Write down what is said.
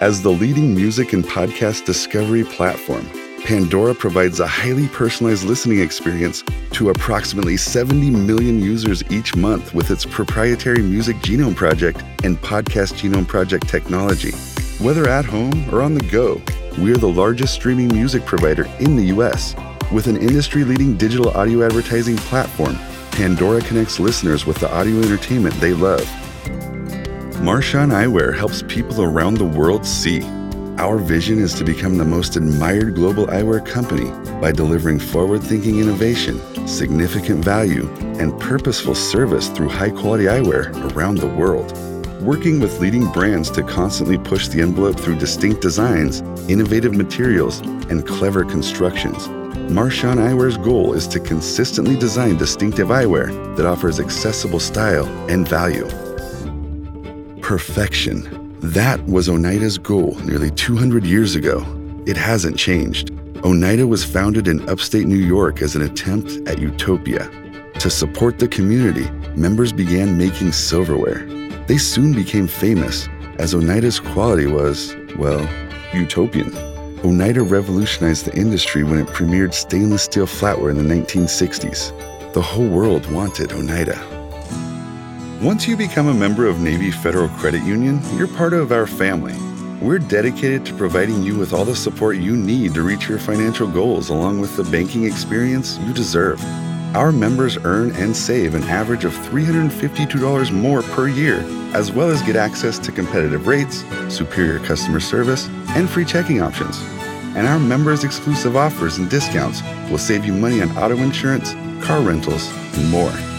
As the leading music and podcast discovery platform, Pandora provides a highly personalized listening experience to approximately 70 million users each month with its proprietary Music Genome Project and Podcast Genome Project technology. Whether at home or on the go, we're the largest streaming music provider in the U.S. With an industry-leading digital audio advertising platform, Pandora connects listeners with the audio entertainment they love. Marchon Eyewear helps people around the world see. Our vision is to become the most admired global eyewear company by delivering forward-thinking innovation, significant value, and purposeful service through high-quality eyewear around the world. Working with leading brands to constantly push the envelope through distinct designs, innovative materials, and clever constructions, Marchon Eyewear's goal is to consistently design distinctive eyewear that offers accessible style and value. Perfection. That was Oneida's goal nearly 200 years ago. It hasn't changed. Oneida was founded in upstate New York as an attempt at utopia. To support the community, members began making silverware. They soon became famous, as Oneida's quality was, well, utopian. Oneida revolutionized the industry when it premiered stainless steel flatware in the 1960s. The whole world wanted Oneida. Once you become a member of Navy Federal Credit Union, you're part of our family. We're dedicated to providing you with all the support you need to reach your financial goals, along with the banking experience you deserve. Our members earn and save an average of $352 more per year, as well as get access to competitive rates, superior customer service, and free checking options. And our members' exclusive offers and discounts will save you money on auto insurance, car rentals, and more.